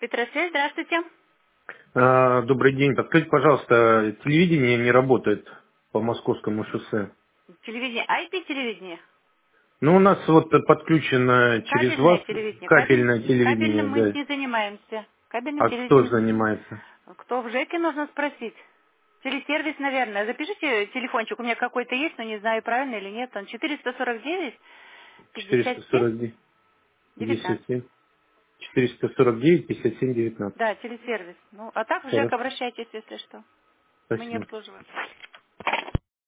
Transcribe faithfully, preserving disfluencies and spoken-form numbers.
Петросвязь, здравствуйте. А, Добрый день. Подскажите, пожалуйста, телевидение не работает по Московскому шоссе. Телевидение, ай пи телевидение? Ну, у нас вот подключено через Кабельное вас телевидение. Кабель, кабельное кабельным телевидение, мы да. не занимаемся. Кабельным А кто телевидением. занимается? Кто в ЖЭКе, нужно спросить. Телесервис, наверное. Запишите телефончик, у меня какой-то есть, но не знаю, правильно или нет. Он четыреста сорок девять пятьдесят семь четыреста сорок девять пятьдесят девятнадцать. семь. четыреста сорок девять пятьдесят семь девятнадцать. Да, телесервис. Ну, а так в ЖЭК Хорошо. обращайтесь, если что. Мы не Спасибо. обслуживаем.